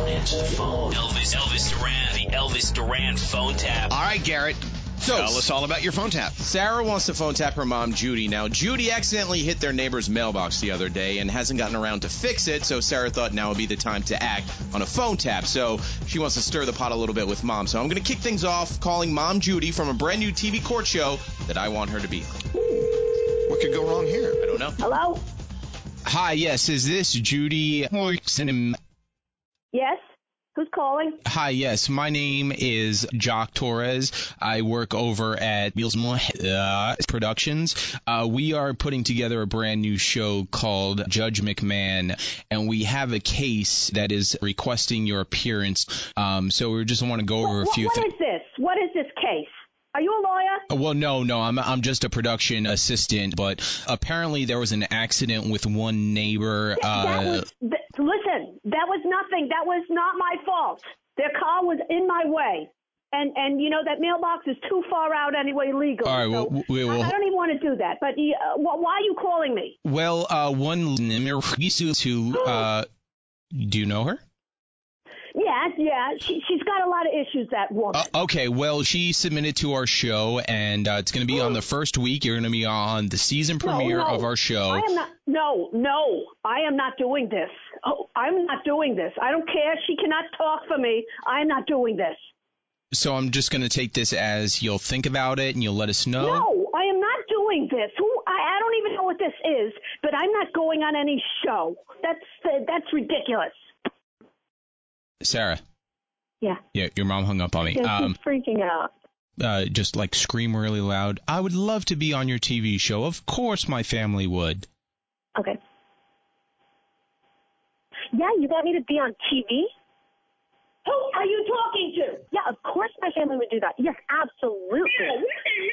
answer the phone. Elvis Duran, the Elvis Duran phone tap. All right, Garrett. So, Tell us all about your phone tap. Sarah wants to phone tap her mom, Judy. Now, Judy accidentally hit their neighbor's mailbox the other day and hasn't gotten around to fix it, so Sarah thought now would be the time to act on a phone tap. So she wants to stir the pot a little bit with Mom. So I'm going to kick things off calling Mom Judy from a brand new TV court show that I want her to be on. What could go wrong here? I don't know. Hello? Hi, yes, is this Judy? Yes? Who's calling? Hi, yes, my name is Jock Torres. I work over at Productions. We are putting together a brand new show called Judge McMahon, and we have a case that is requesting your appearance. So we just want to go over a few things. What is this? What is this case? Are you a lawyer? Well, no, I'm just a production assistant, but apparently there was an accident with one neighbor. Listen, that was nothing. That was not my fault. Their car was in my way. And you know, that mailbox is too far out anyway legally. All right, so I don't even want to do that. But why are you calling me? Well, one who, do you know her? Yeah. She's got a lot of issues, that woman. Okay, well, she submitted to our show, and it's going to be on the first week. You're going to be on the season premiere of our show. I am not. No, I am not doing this. Oh, I'm not doing this. I don't care. She cannot talk for me. I'm not doing this. So I'm just going to take this as you'll think about it and you'll let us know? No, I am not doing this. I don't even know what this is, but I'm not going on any show. That's ridiculous. Sarah. Yeah. Yeah, your mom hung up on me. Yeah, she's freaking out. Just like scream really loud. I would love to be on your TV show. Of course my family would. Okay. Yeah, you want me to be on TV? Who are you talking to? Yeah, of course my family would do that. Yes, absolutely. Yeah,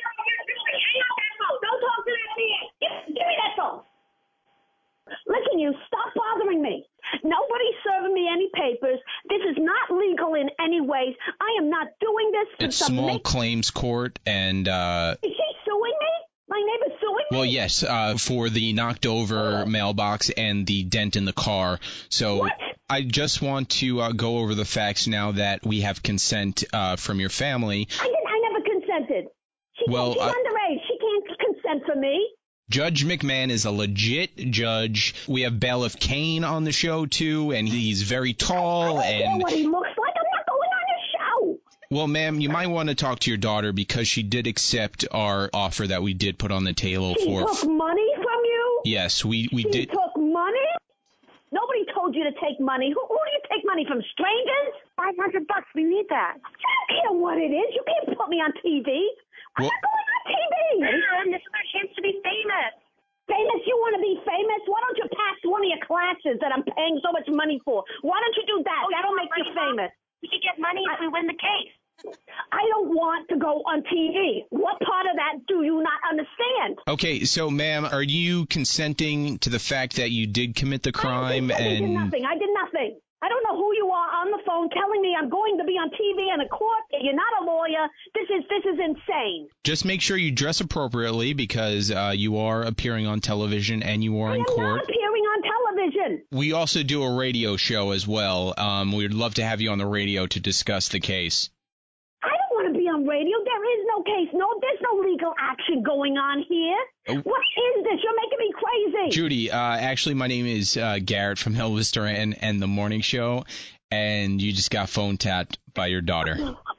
don't talk to me. Give me that phone. Listen, you, stop bothering me. Nobody's serving me any papers. This is not legal in any way. I am not doing this. It's small claims court, and is she suing me? My neighbor's suing me? Well, yes, for the knocked over mailbox and the dent in the car. So what? I just want to go over the facts now that we have consent from your family. I never consented. She's underage. She can't consent for me. Judge McMahon is a legit judge. We have Bailiff Kane on the show, too, and he's very tall. I don't know what he looks like. I'm not going on his show. Well, ma'am, you might want to talk to your daughter because she did accept our offer that we did put on the table for... She took money from you? Yes, we did. She took money? Nobody told you to take money. Who do you take money from, strangers? $500. We need that. I don't care what it is. You can't put me on TV. I'm not going on TV. Mom, this is our chance to be famous. Famous? You want to be famous? Why don't you pass one of your classes that I'm paying so much money for? Why don't you do that? That'll make you famous. We could get money if we win the case. I don't want to go on TV. What part of that do you not understand? Okay, so, ma'am, are you consenting to the fact that you did commit the crime? I did nothing. I don't know who you are on the phone telling me I'm going to be on TV in a court. You're not a lawyer. This is insane. Just make sure you dress appropriately because you are appearing on television and you are in court. I'm not appearing on television. We also do a radio show as well. We'd love to have you on the radio to discuss the case. I don't want to be on radio. There is no case. There's no legal action going on here. What is this? You're making me crazy. Judy, actually, my name is Garrett from Elvis Duran and the Morning Show, and you just got phone tapped by your daughter.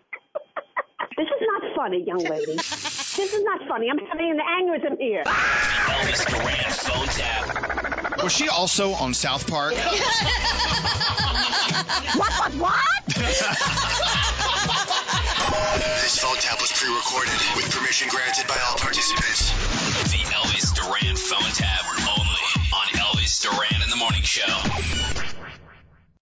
This is not funny, young lady. This is not funny. I'm having an aneurysm here. Elvis Duran phone tap. Was she also on South Park? What? This phone tap was pre-recorded with permission granted by all participants.